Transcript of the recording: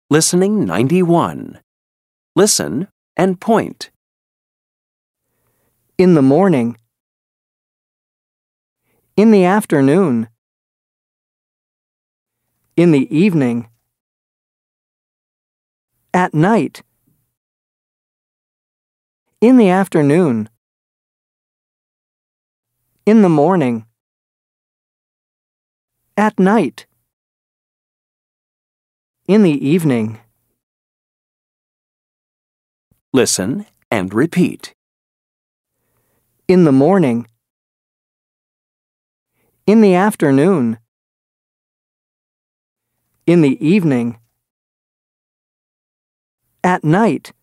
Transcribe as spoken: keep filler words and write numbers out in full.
Listening ninety-one. Listen and point. In the morning. In the afternoon. In the evening. At night. In the afternoon. In the morning. At night. In the evening. Listen and repeat. In the morning. In the afternoon. In the evening. At night.